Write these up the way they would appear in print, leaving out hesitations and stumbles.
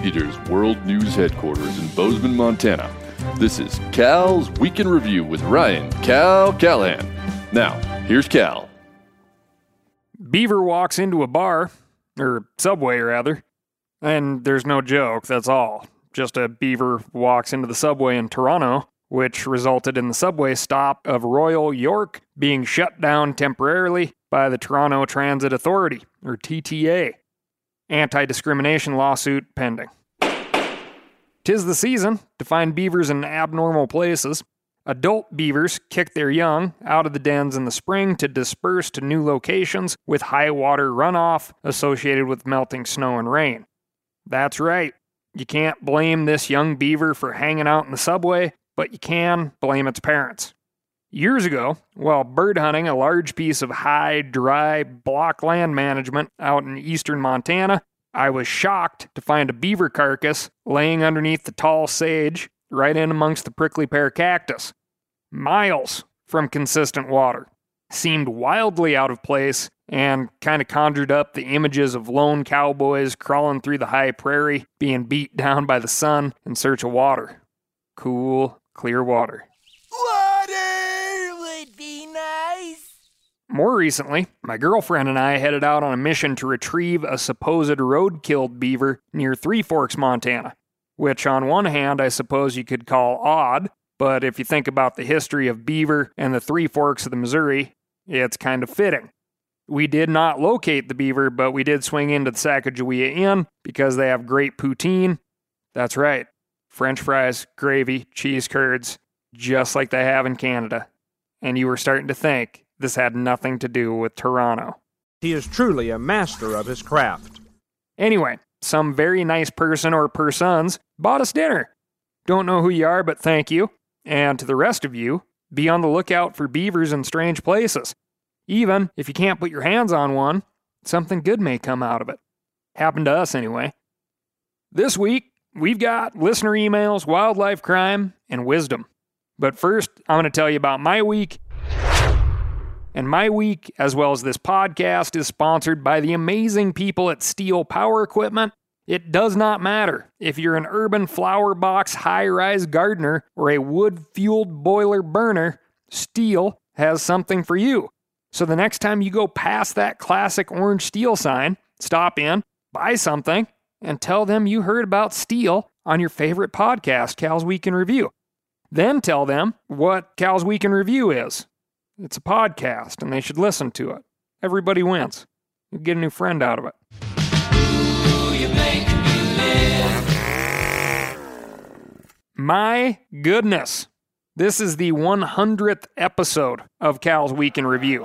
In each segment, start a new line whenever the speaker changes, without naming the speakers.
Eaters World News Headquarters in Bozeman, Montana. This is Cal's Week in Review with Ryan Cal Callahan. Now, here's Cal.
Beaver walks into a bar, or Subway rather, and there's no joke, that's all. Just a beaver walks into the Subway in Toronto, which resulted in the Subway stop of Royal York being shut down temporarily by the Toronto Transit Authority, or TTA. Anti-discrimination lawsuit pending. 'Tis the season to find beavers in abnormal places. Adult beavers kick their young out of the dens in the spring to disperse to new locations with high water runoff associated with melting snow and rain. That's right. You can't blame this young beaver for hanging out in the Subway, but you can blame its parents. Years ago, while bird hunting a large piece of high, dry, block land management out in eastern Montana, I was shocked to find a beaver carcass laying underneath the tall sage right in amongst the prickly pear cactus. Miles from consistent water. Seemed wildly out of place and kind of conjured up the images of lone cowboys crawling through the high prairie being beat down by the sun in search of water. Cool, clear water.
Water would be nice.
More recently, my girlfriend and I headed out on a mission to retrieve a supposed road-killed beaver near Three Forks, Montana, which on one hand I suppose you could call odd, but if you think about the history of beaver and the Three Forks of the Missouri, it's kind of fitting. We did not locate the beaver, but we did swing into the Sacagawea Inn because they have great poutine. That's right, French fries, gravy, cheese curds, just like they have in Canada. And you were starting to think this had nothing to do with Toronto.
He is truly a master of his craft.
Anyway, some very nice person or persons bought us dinner. Don't know who you are, but thank you. And to the rest of you, be on the lookout for beavers in strange places. Even if you can't put your hands on one, something good may come out of it. Happened to us anyway. This week, we've got listener emails, wildlife crime, and wisdom. But first, I'm going to tell you about my week. And my week, as well as this podcast, is sponsored by the amazing people at Steel Power Equipment. It does not matter if you're an urban flower box high-rise gardener or a wood-fueled boiler burner, Steel has something for you. So the next time you go past that classic orange Steel sign, stop in, buy something, and tell them you heard about Steel on your favorite podcast, Cal's Week in Review. Then tell them what Cal's Week in Review is. It's a podcast, and they should listen to it. Everybody wins. You get a new friend out of it. My goodness. This is the 100th episode of Cal's Week in Review.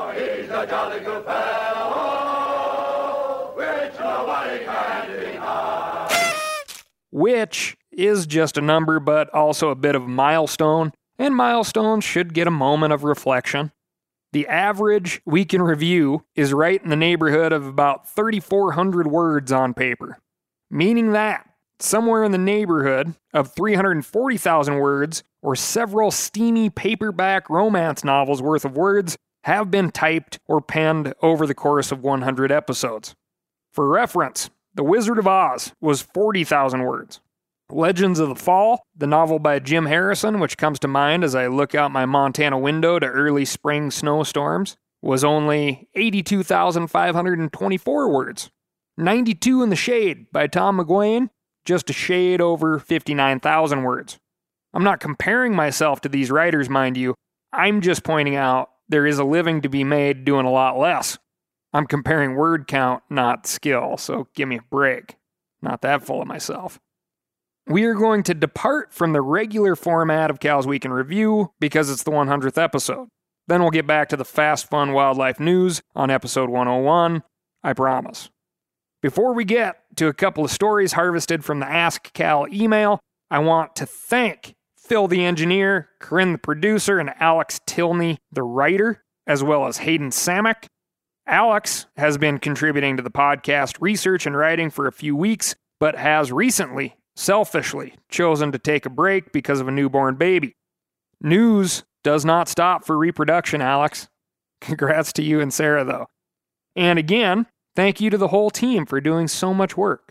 Which is just a number, but also a bit of a milestone, and milestones should get a moment of reflection. The average week in review is right in the neighborhood of about 3,400 words on paper, meaning that somewhere in the neighborhood of 340,000 words or several steamy paperback romance novels worth of words have been typed or penned over the course of 100 episodes. For reference, The Wizard of Oz was 40,000 words. Legends of the Fall, the novel by Jim Harrison, which comes to mind as I look out my Montana window to early spring snowstorms, was only 82,524 words. 92 in the Shade by Tom McGuane, just a shade over 59,000 words. I'm not comparing myself to these writers, mind you. I'm just pointing out there is a living to be made doing a lot less. I'm comparing word count, not skill, so give me a break. Not that full of myself. We are going to depart from the regular format of Cal's Week in Review because it's the 100th episode. Then we'll get back to the fast, fun wildlife news on episode 101, I promise. Before we get to a couple of stories harvested from the Ask Cal email, I want to thank Phil the engineer, Corinne the producer, and Alex Tilney the writer, as well as Hayden Samek. Alex has been contributing to the podcast research and writing for a few weeks, but has recently selfishly chosen to take a break because of a newborn baby. News does not stop for reproduction, Alex. Congrats to you and Sarah, though. And again, thank you to the whole team for doing so much work.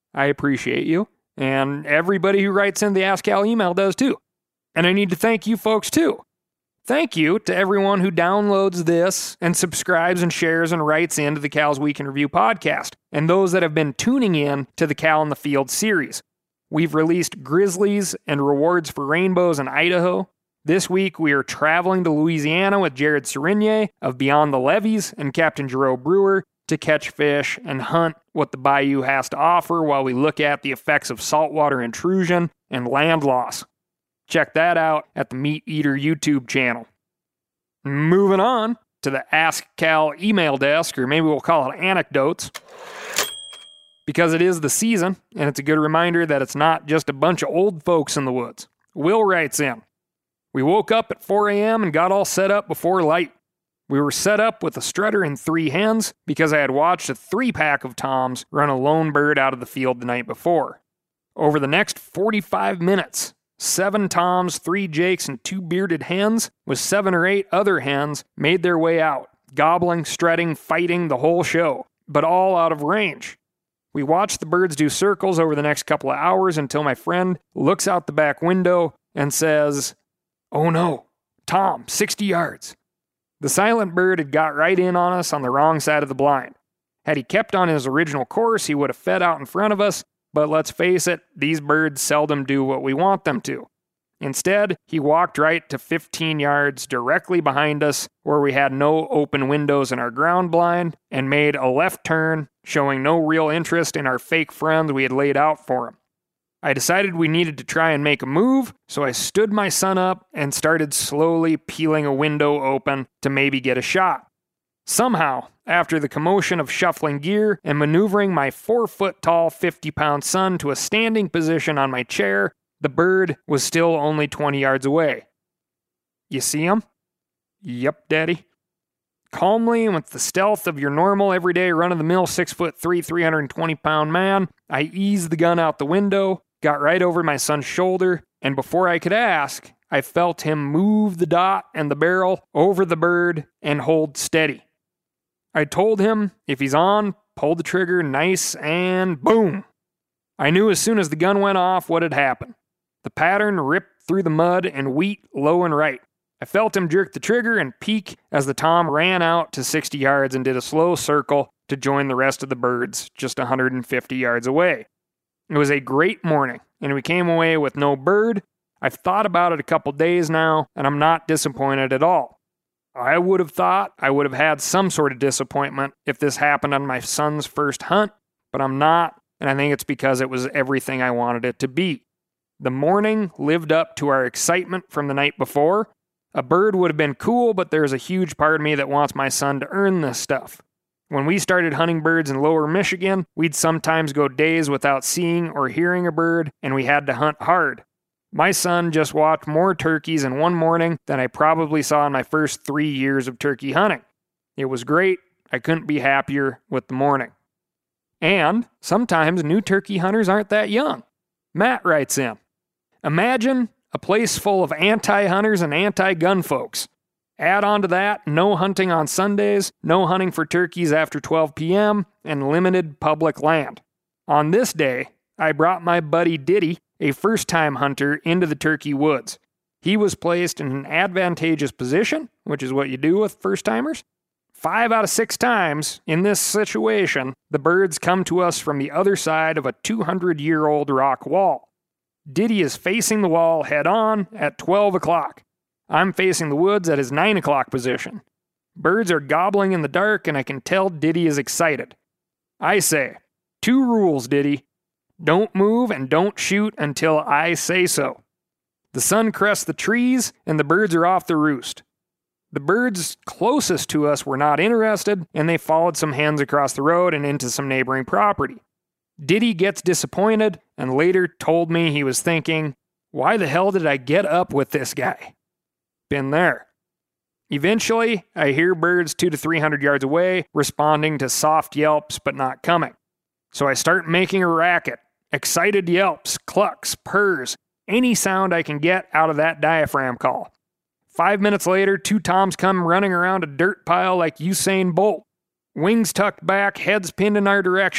I appreciate you. And everybody who writes in the Ask Cal email does too. And I need to thank you folks too. Thank you to everyone who downloads this and subscribes and shares and writes into the Cal's Week in Review podcast, and those that have been tuning in to the Cal in the Field series. We've released Grizzlies and Rewards for Rainbows in Idaho. This week we are traveling to Louisiana with Jared Serenier of Beyond the Levees and Captain Jerome Brewer to catch fish and hunt what the bayou has to offer while we look at the effects of saltwater intrusion and land loss. Check that out at the Meat Eater YouTube channel. Moving on to the Ask Cal email desk, or maybe we'll call it anecdotes, because it is the season, and it's a good reminder that it's not just a bunch of old folks in the woods. Will writes in, "We woke up at 4 a.m. and got all set up before light. We were set up with a strutter and 3 hens because I had watched a 3-pack of toms run a lone bird out of the field the night before. Over the next 45 minutes, 7 toms, 3 jakes, and 2 bearded hens with 7 or 8 other hens made their way out, gobbling, strutting, fighting, the whole show, but all out of range. We watched the birds do circles over the next couple of hours until my friend looks out the back window and says, 'Oh no, Tom, 60 yards. The silent bird had got right in on us on the wrong side of the blind. Had he kept on his original course, he would have fed out in front of us, but let's face it, these birds seldom do what we want them to. Instead, he walked right to 15 yards directly behind us, where we had no open windows in our ground blind, and made a left turn, showing no real interest in our fake friends we had laid out for him. I decided we needed to try and make a move, so I stood my son up and started slowly peeling a window open to maybe get a shot. Somehow, after the commotion of shuffling gear and maneuvering my 4-foot-tall, 50-pound son to a standing position on my chair, the bird was still only 20 yards away. You see him? Yep, Daddy. Calmly and with the stealth of your normal, everyday, run-of-the-mill 6'3", 320-pound man, I eased the gun out the window, got right over my son's shoulder, and before I could ask, I felt him move the dot and the barrel over the bird and hold steady. I told him, if he's on, pull the trigger nice, and boom! I knew as soon as the gun went off what had happened. The pattern ripped through the mud and wheat low and right. I felt him jerk the trigger and peek as the tom ran out to 60 yards and did a slow circle to join the rest of the birds just 150 yards away. It was a great morning, and we came away with no bird. I've thought about it a couple days now, and I'm not disappointed at all. I would have thought I would have had some sort of disappointment if this happened on my son's first hunt, but I'm not, and I think it's because it was everything I wanted it to be. The morning lived up to our excitement from the night before. A bird would have been cool, but there's a huge part of me that wants my son to earn this stuff. When we started hunting birds in lower Michigan, we'd sometimes go days without seeing or hearing a bird, and we had to hunt hard. My son just walked more turkeys in one morning than I probably saw in my first 3 years of turkey hunting. It was great. I couldn't be happier with the morning. And sometimes new turkey hunters aren't that young. Matt writes in, "Imagine a place full of anti-hunters and anti-gun folks. Add on to that, no hunting on Sundays, no hunting for turkeys after 12 p.m., and limited public land. On this day, I brought my buddy Diddy, a first-time hunter, into the turkey woods. He was placed in an advantageous position, which is what you do with first-timers. 5 out of 6 times in this situation, the birds come to us from the other side of a 200-year-old rock wall. Diddy is facing the wall head-on at 12 o'clock. I'm facing the woods at his 9 o'clock position. Birds are gobbling in the dark, and I can tell Diddy is excited. I say, 2 rules, Diddy. Don't move and don't shoot until I say so. The sun crests the trees, and the birds are off the roost. The birds closest to us were not interested, and they followed some hens across the road and into some neighboring property. Diddy gets disappointed, and later told me he was thinking, why the hell did I get up with this guy? Been there. Eventually, I hear birds 200 to 300 yards away responding to soft yelps but not coming. So I start making a racket. Excited yelps, clucks, purrs, any sound I can get out of that diaphragm call. 5 minutes later, 2 toms come running around a dirt pile like Usain Bolt. Wings tucked back, heads pinned in our direction.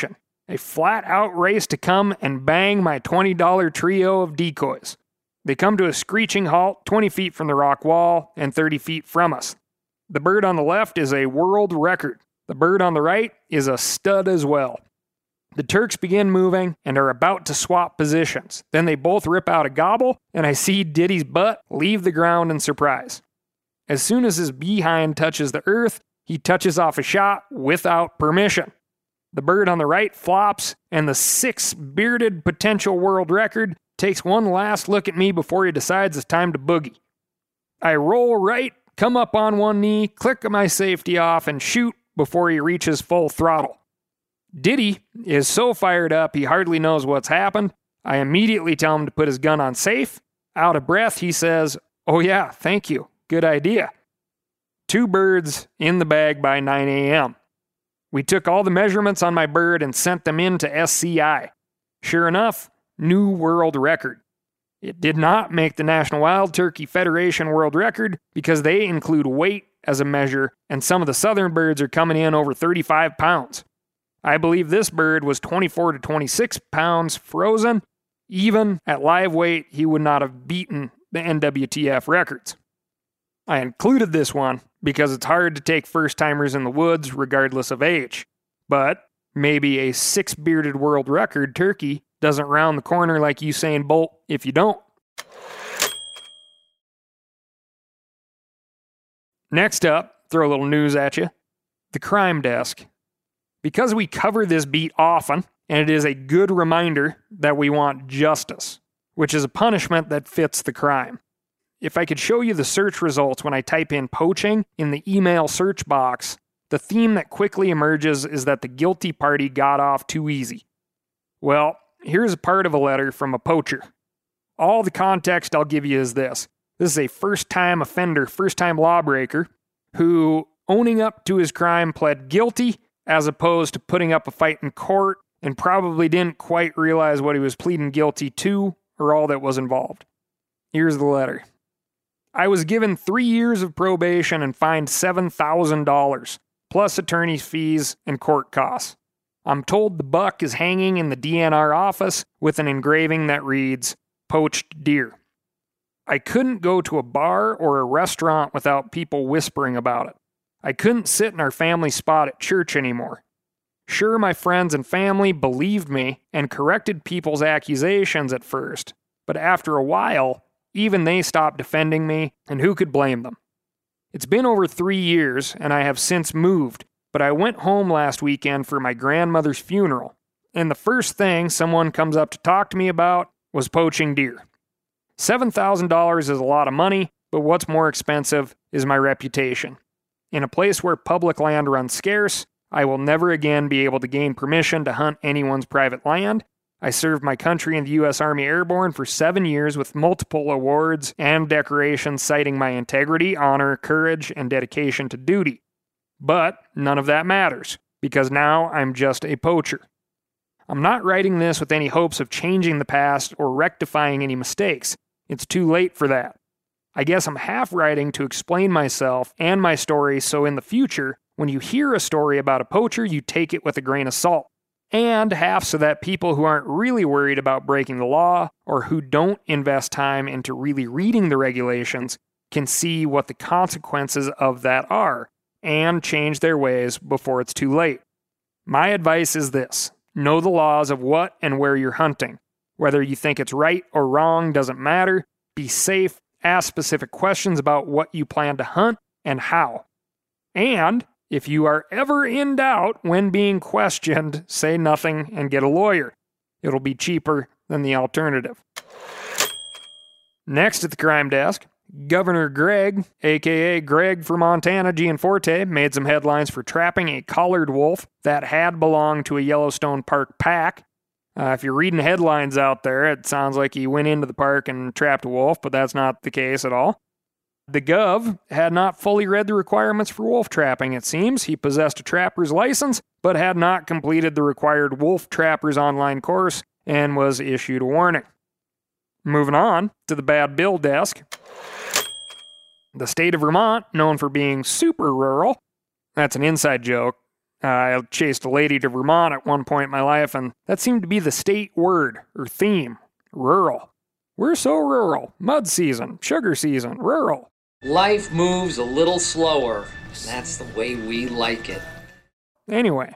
A flat-out race to come and bang my $20 trio of decoys. They come to a screeching halt 20 feet from the rock wall and 30 feet from us. The bird on the left is a world record. The bird on the right is a stud as well. The Turks begin moving and are about to swap positions. Then they both rip out a gobble, and I see Diddy's butt leave the ground in surprise. As soon as his behind touches the earth, he touches off a shot without permission. The bird on the right flops, and the 6-bearded potential world record takes one last look at me before he decides it's time to boogie. I roll right, come up on one knee, click my safety off, and shoot before he reaches full throttle. Diddy is so fired up he hardly knows what's happened. I immediately tell him to put his gun on safe. Out of breath, he says, "Oh yeah, thank you. Good idea." 2 birds in the bag by 9 a.m. We took all the measurements on my bird and sent them in to SCI. Sure enough, new world record. It did not make the National Wild Turkey Federation world record because they include weight as a measure, and some of the southern birds are coming in over 35 pounds. I believe this bird was 24 to 26 pounds frozen. Even at live weight, he would not have beaten the NWTF records. I included this one because it's hard to take first-timers in the woods regardless of age. But maybe a 6-bearded world record turkey doesn't round the corner like Usain Bolt if you don't. Next up, throw a little news at you. The crime desk. Because we cover this beat often, and it is a good reminder that we want justice, which is a punishment that fits the crime. If I could show you the search results when I type in poaching in the email search box, the theme that quickly emerges is that the guilty party got off too easy. Well, here's a part of a letter from a poacher. All the context I'll give you is this. This is a first-time offender, first-time lawbreaker, who, owning up to his crime, pled guilty as opposed to putting up a fight in court, and probably didn't quite realize what he was pleading guilty to or all that was involved. Here's the letter. I was given 3 years of probation and fined $7,000, plus attorney's fees and court costs. I'm told the buck is hanging in the DNR office with an engraving that reads, "Poached deer." I couldn't go to a bar or a restaurant without people whispering about it. I couldn't sit in our family spot at church anymore. Sure, my friends and family believed me and corrected people's accusations at first, but after a while, even they stopped defending me, and who could blame them? It's been over 3 years, and I have since moved, but I went home last weekend for my grandmother's funeral, and the first thing someone comes up to talk to me about was poaching deer. $7,000 is a lot of money, but what's more expensive is my reputation. In a place where public land runs scarce, I will never again be able to gain permission to hunt anyone's private land. I served my country in the U.S. Army Airborne for 7 years with multiple awards and decorations citing my integrity, honor, courage, and dedication to duty. But none of that matters, because now I'm just a poacher. I'm not writing this with any hopes of changing the past or rectifying any mistakes. It's too late for that. I guess I'm half writing to explain myself and my story so in the future, when you hear a story about a poacher, you take it with a grain of salt. And half so that people who aren't really worried about breaking the law or who don't invest time into really reading the regulations can see what the consequences of that are and change their ways before it's too late. My advice is this: know the laws of what and where you're hunting. Whether you think it's right or wrong doesn't matter. Be safe. Ask specific questions about what you plan to hunt and how. And if you are ever in doubt when being questioned, say nothing and get a lawyer. It'll be cheaper than the alternative. Next at the crime desk, Governor Greg, aka Greg for Montana Gianforte, made some headlines for trapping a collared wolf that had belonged to a Yellowstone Park pack. If you're reading headlines out there, it sounds like he went into the park and trapped a wolf, but that's not the case at all. The Gov had not fully read the requirements for wolf trapping, it seems. He possessed a trapper's license, but had not completed the required wolf trapper's online course and was issued a warning. Moving on to the Bad Bill desk. The state of Vermont, known for being super rural, that's an inside joke. I chased a lady to Vermont at one point in my life, and that seemed to be the state word or theme. Rural. We're so rural. Mud season, sugar season, rural.
Life moves a little slower. That's the way we like it.
Anyway,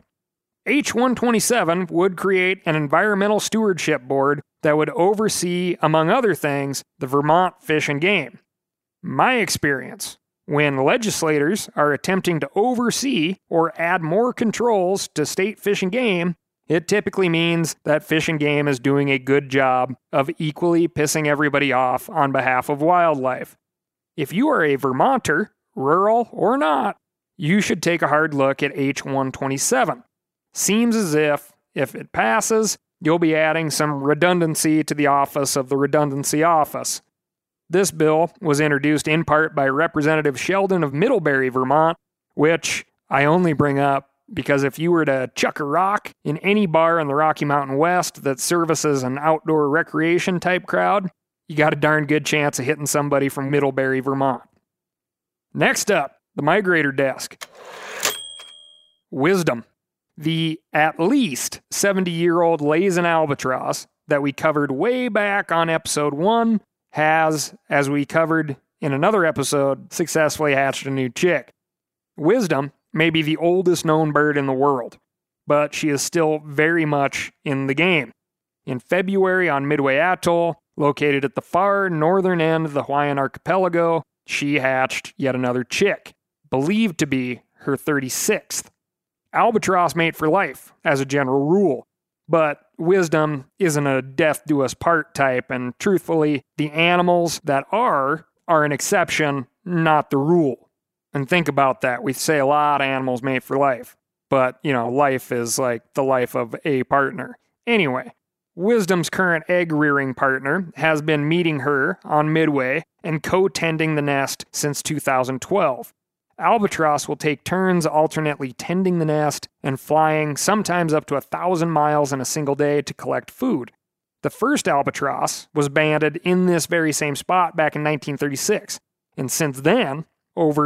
H127 would create an environmental stewardship board that would oversee, among other things, the Vermont Fish and Game. My experience, when legislators are attempting to oversee or add more controls to state Fish and Game, it typically means that Fish and Game is doing a good job of equally pissing everybody off on behalf of wildlife. If you are a Vermonter, rural or not, you should take a hard look at H127. Seems as if it passes, you'll be adding some redundancy to the office of the redundancy office. This bill was introduced in part by Representative Sheldon of Middlebury, Vermont, which I only bring up because if you were to chuck a rock in any bar in the Rocky Mountain West that services an outdoor recreation type crowd, you got a darn good chance of hitting somebody from Middlebury, Vermont. Next up, the migrator desk. Wisdom. The at least 70-year-old Laysan albatross that we covered way back on episode 1 has, as we covered in another episode, successfully hatched a new chick. Wisdom may be the oldest known bird in the world, but she is still very much in the game. In February on Midway Atoll, located at the far northern end of the Hawaiian archipelago, she hatched yet another chick, believed to be her 36th. Albatross mate for life, as a general rule. But wisdom isn't a death do us part type, and truthfully, the animals that are an exception, not the rule. And think about that. We say a lot of animals mate for life. But, life is like the life of a partner. Anyway, Wisdom's current egg-rearing partner has been meeting her on Midway and co-tending the nest since 2012. Albatross will take turns alternately tending the nest and flying sometimes up to 1,000 miles in a single day to collect food. The first albatross was banded in this very same spot back in 1936, and since then, over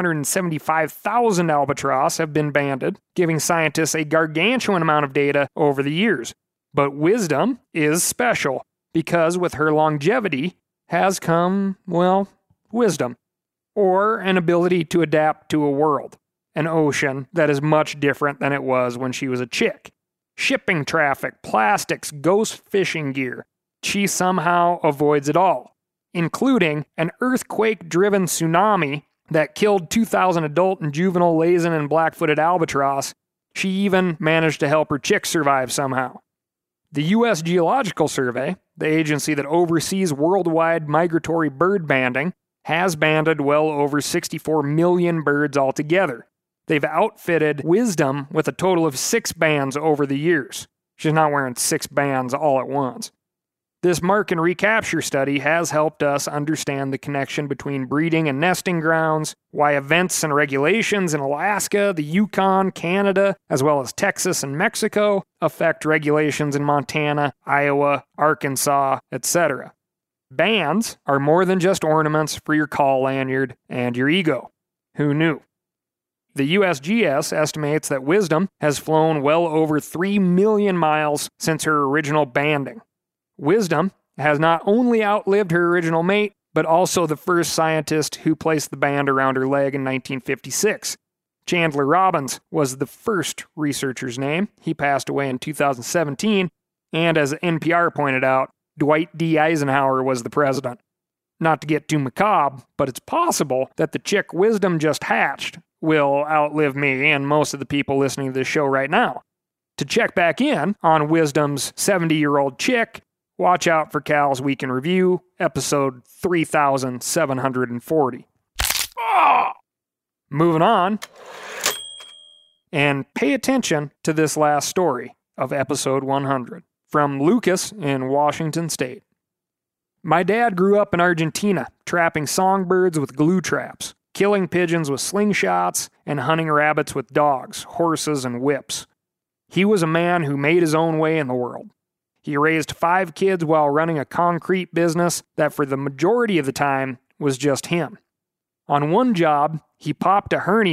275,000 albatross have been banded, giving scientists a gargantuan amount of data over the years. But Wisdom is special, because with her longevity has come, wisdom. Or an ability to adapt to a world, an ocean that is much different than it was when she was a chick. Shipping traffic, plastics, ghost fishing gear. She somehow avoids it all, including an earthquake-driven tsunami that killed 2,000 adult and juvenile Laysan and black-footed albatross. She even managed to help her chick survive somehow. The U.S. Geological Survey, the agency that oversees worldwide migratory bird banding, has banded well over 64 million birds altogether. They've outfitted Wisdom with a total of 6 bands over the years. She's not wearing 6 bands all at once. This mark and recapture study has helped us understand the connection between breeding and nesting grounds, why events and regulations in Alaska, the Yukon, Canada, as well as Texas and Mexico affect regulations in Montana, Iowa, Arkansas, etc. Bands are more than just ornaments for your call lanyard and your ego. Who knew? The USGS estimates that Wisdom has flown well over 3 million miles since her original banding. Wisdom has not only outlived her original mate, but also the first scientist who placed the band around her leg in 1956. Chandler Robbins was the first researcher's name. He passed away in 2017, and as NPR pointed out, Dwight D. Eisenhower was the president. Not to get too macabre, but it's possible that the chick Wisdom just hatched will outlive me and most of the people listening to this show right now. To check back in on Wisdom's 70-year-old chick, watch out for Cal's Week in Review, episode 3740. Moving on, and pay attention to this last story of episode 100. From Lucas in Washington State. My dad grew up in Argentina, trapping songbirds with glue traps, killing pigeons with slingshots, and hunting rabbits with dogs, horses, and whips. He was a man who made his own way in the world. He raised 5 kids while running a concrete business that for the majority of the time was just him. On one job, he popped a hernia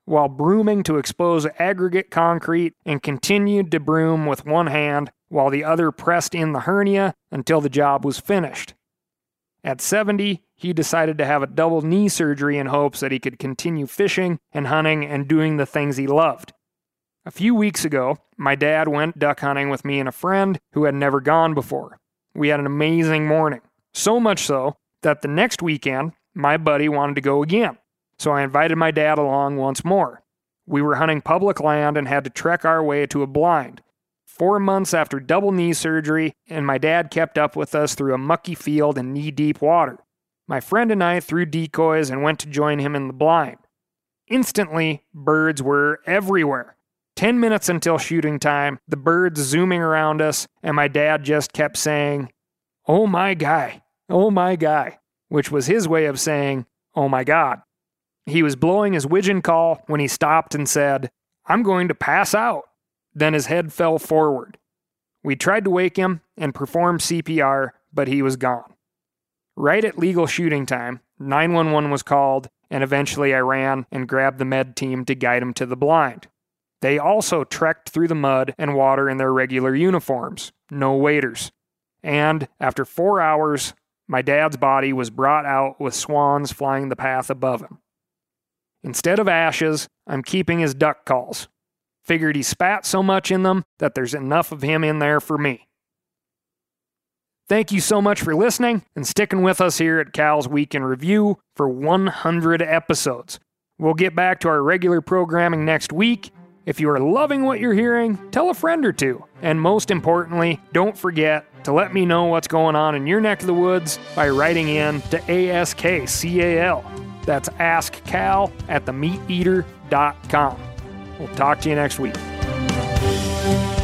while brooming to expose aggregate concrete and continued to broom with one hand while the other pressed in the hernia until the job was finished. At 70, he decided to have a double knee surgery in hopes that he could continue fishing and hunting and doing the things he loved. A few weeks ago, my dad went duck hunting with me and a friend who had never gone before. We had an amazing morning, so much so that the next weekend, my buddy wanted to go again. So I invited my dad along once more. We were hunting public land and had to trek our way to a blind. 4 months after double knee surgery, and my dad kept up with us through a mucky field and knee-deep water. My friend and I threw decoys and went to join him in the blind. Instantly, birds were everywhere. 10 minutes until shooting time, the birds zooming around us, and my dad just kept saying, "Oh my guy, which was his way of saying, "Oh my God." He was blowing his widgeon call when he stopped and said, "I'm going to pass out." Then his head fell forward. We tried to wake him and perform CPR, but he was gone. Right at legal shooting time, 911 was called, and eventually I ran and grabbed the med team to guide him to the blind. They also trekked through the mud and water in their regular uniforms, no waders. And after 4 hours, my dad's body was brought out with swans flying the path above him. Instead of ashes, I'm keeping his duck calls. Figured he spat so much in them that there's enough of him in there for me. Thank you so much for listening and sticking with us here at Cal's Week in Review for 100 episodes. We'll get back to our regular programming next week. If you are loving what you're hearing, tell a friend or two. And most importantly, don't forget to let me know what's going on in your neck of the woods by writing in to AskCal. That's askcal@themeateater.com. We'll talk to you next week.